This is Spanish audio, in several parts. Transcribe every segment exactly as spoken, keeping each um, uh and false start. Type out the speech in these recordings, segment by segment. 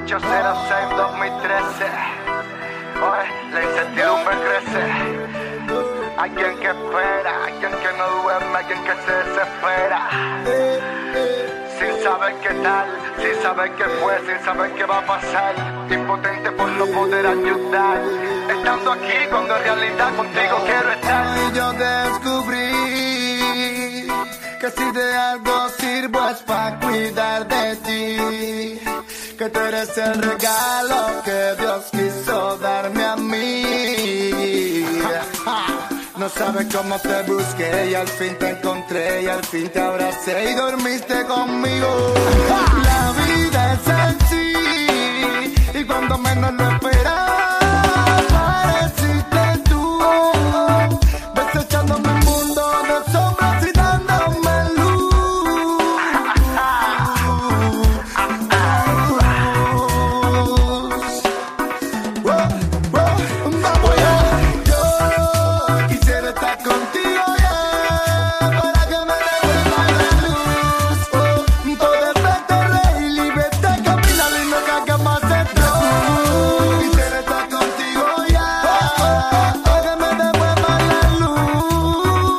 ocho cero seis dos mil trece. Oye, la incertidumbre crece. Alguien que espera, alguien que no duerme, alguien que se desespera. Sin saber qué tal, sin saber qué fue, sin saber qué va a pasar. Impotente por no poder ayudar. Estando aquí cuando en realidad contigo quiero estar. Y yo descubrí que si de algo sirvo es para cuidar de ti, que tú eres el regalo que Dios quiso darme a mí. No sabes cómo te busqué y al fin te encontré y al fin te abracé y dormiste conmigo. La vida es así y cuando menos lo esperaba apareciste tú, desechándome un mundo de sombras y dándome luz. Wow, wow, vamos ya. Yo quisiera estar contigo ya, para que me devuelvas la luz. Oh, poder verte reír, libertad, caminar y no cargar más estrés. Quisiera estar contigo ya, para que me devuelvas la luz.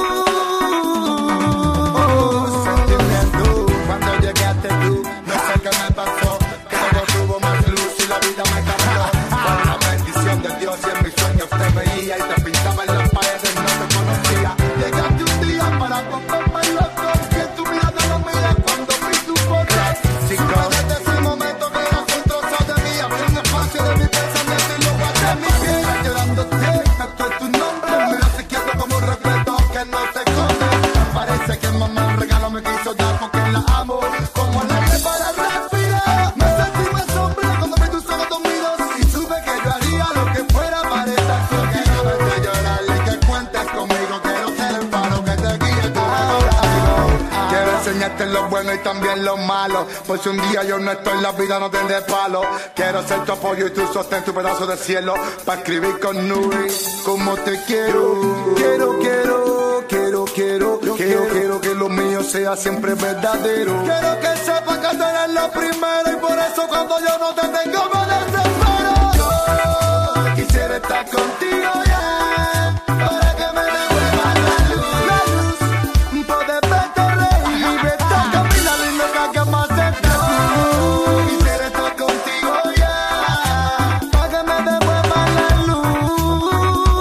Oh, sentimiento, cuando llegaste tú, no sé qué me pasó, que todo tuvo más luz y la vida me cambió. Fue una bendición de Dios y en mis sueños te veía y te pintaba en las paredes, no te conocía. Llegaste un día para comprarme loco, que tu mirada no mira cuando vi tu foto. Supe desde ese momento que eras un trozo de mí, abriendo espacio de mi pensamiento y lo guardé en mi piel. Llorándote, tatué tu nombre, mira si quiero como un respeto que no se esconde. Parece que mamá un regalo me quiso dar porque la amo, como el aire para respirar. Me sentí más sombra cuando vi tus ojos dormidos y supe que yo haría lo que fuera para estar contigo. Quiero verte llorar y que cuentes conmigo, quiero ser el faro que te guíe tu camino. Quiero enseñarte lo bueno y también lo malo, por si un día yo no estoy, la vida no tendré palo. Quiero ser tu apoyo y tu sostén, tu pedazo de cielo, para escribir con nubes como te quiero. Quiero, quiero, quiero, quiero, quiero, quiero que lo mío sea siempre verdadero. Quiero que sepas que tú eres lo primero y por eso cuando yo no te tengo me desespero. Yo quisiera estar contigo ya, para que me devuelvas la luz, la luz, poder verte reír, libertad, caminar y no cargar más estrés. Quisiera estar contigo ya, para que me devuelvas la luz.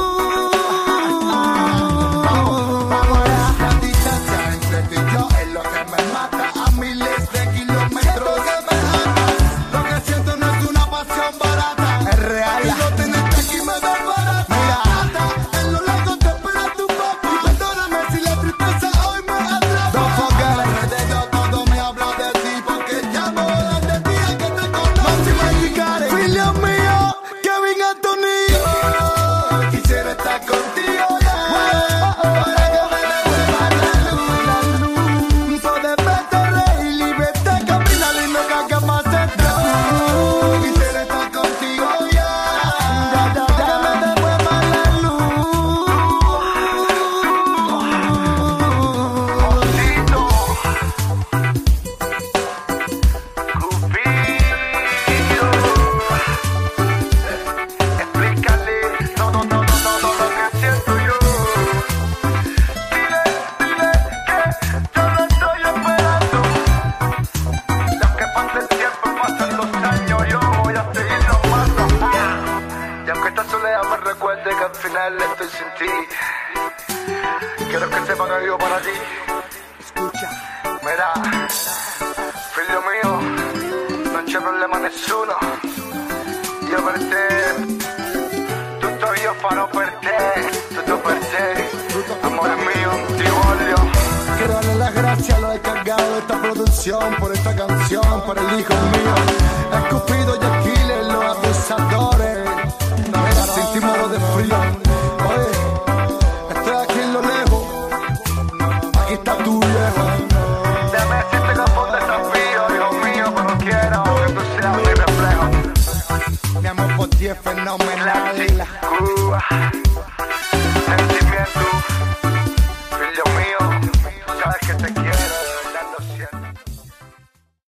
Vamos, vamos ya. La distancia entre tú y yo es lo que me mata a miles de kilómetros. Siento que me amas, lo que siento no es una pasión barata, es real. Y no tenerte aquí me desbarata. Mira, en lo largo te espera tu papi. Perdóname si la tristeza hoy me atrapa. Don't forget, alrededor todo me habla de ti, porque llamo desde ti a que te conozco. Máximo Enrique, Filio mío, Kevin Anthony. Yo quisiera estar contigo ya, para que me devuelvas la luz, la luz, poder verte reír, libertad, caminar y no cargar más estrés. Quisiera estar contigo ya, para que me devuelvas la luz. Osito, Cupido, explícale todo, todo, todo lo que siento yo. Dile, dile que yo lo estoy esperando. Ya que pase el tiempo, pasan los años, yo voy a seguirlo amando. Y aunque esta soledad me recuerde que al final estoy sin ti, quiero que sepa que vivo para ti. Escucha. Mira, filho mío, non c'è problema nessuno. Io per te, tutto io farò per te, tutto per te, amore mio, ti voglio. Quiero darle las gracias a los encargados de esta producción, por esta canción, por el hijo mío, a Cupido y Aquiles, los abusadores. Mira, sentimos lo de frío.